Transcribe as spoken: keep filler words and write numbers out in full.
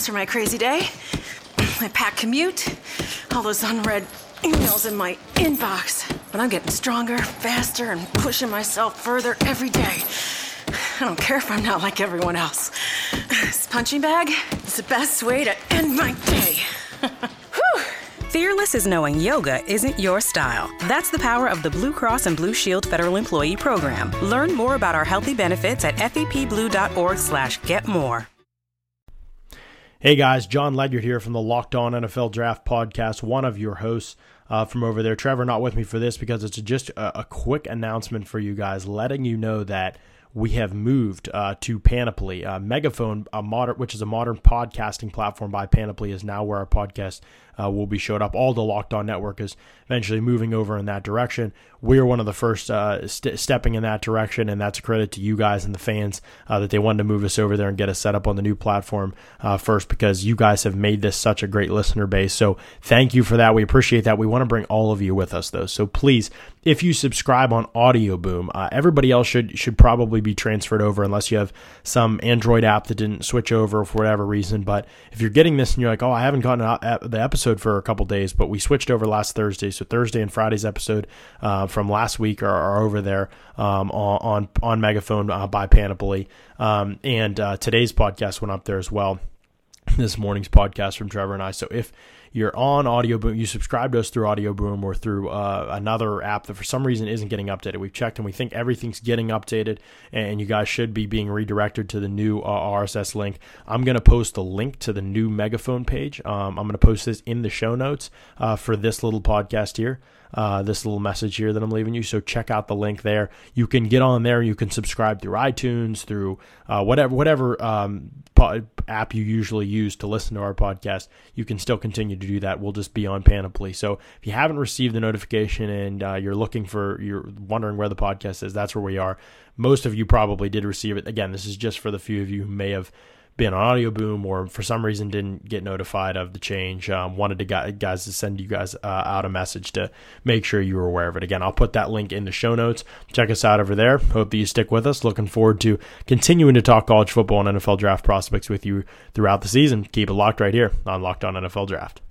plans for my crazy day. My packed commute, all those unread emails in my inbox. But I'm getting stronger, faster, and pushing myself further every day. I don't care if I'm not like everyone else. This punching bag is the best way to end my day. Whew. Fearless is knowing yoga isn't your style. That's the power of the Blue Cross and Blue Shield Federal Employee Program. Learn more about our healthy benefits at fepblue.org slash get more. Hey guys, John Ledyard here from the Locked On N F L Draft Podcast, one of your hosts uh, from over there. Trevor not with me for this because it's just a, a quick announcement for you guys, letting you know that we have moved uh, to Panoply. Uh, Megaphone, a modern, which is a modern podcasting platform by Panoply, is now where our podcast uh, will be showed up. All the Locked On Network is eventually moving over in that direction. We're one of the first uh, st- stepping in that direction, and that's a credit to you guys and the fans uh, that they wanted to move us over there and get us set up on the new platform uh, first, because you guys have made this such a great listener base. So thank you for that. We appreciate that. We want to bring all of you with us, though. So please, if you subscribe on Audio Boom, uh, everybody else should should probably be transferred over unless you have some Android app that didn't switch over for whatever reason. But if you're getting this and you're like, oh, I haven't gotten a- the episode for a couple days, but we switched over last Thursday. So Thursday and Friday's episode uh, from last week are, are over there um, on, on Megaphone uh, by Panoply. Um, and uh, today's podcast went up there as well. This morning's podcast from Trevor and I. So if you're on Audio Boom, you subscribe to us through Audio Boom or through uh, another app that for some reason isn't getting updated. We've checked and we think everything's getting updated, and you guys should be being redirected to the new uh, R S S link. I'm going to post a link to the new Megaphone page. Um, I'm going to post this in the show notes uh, for this little podcast here. Uh, this little message here that I'm leaving you. So check out the link there. You can get on there. You can subscribe through iTunes, through uh, whatever whatever um, po- app you usually use to listen to our podcast. You can still continue to do that. We'll just be on Panoply. So if you haven't received the notification and uh, you're looking for, you're wondering where the podcast is, that's where we are. Most of you probably did receive it. Again, this is just for the few of you who may have been on Audio Boom or for some reason didn't get notified of the change. Um, wanted to guys to send you guys uh, out a message to make sure you were aware of it. Again, I'll put that link in the show notes. Check us out over there. Hope that you stick with us. Looking forward to continuing to talk college football and N F L draft prospects with you throughout the season. Keep it locked right here on Locked On N F L Draft.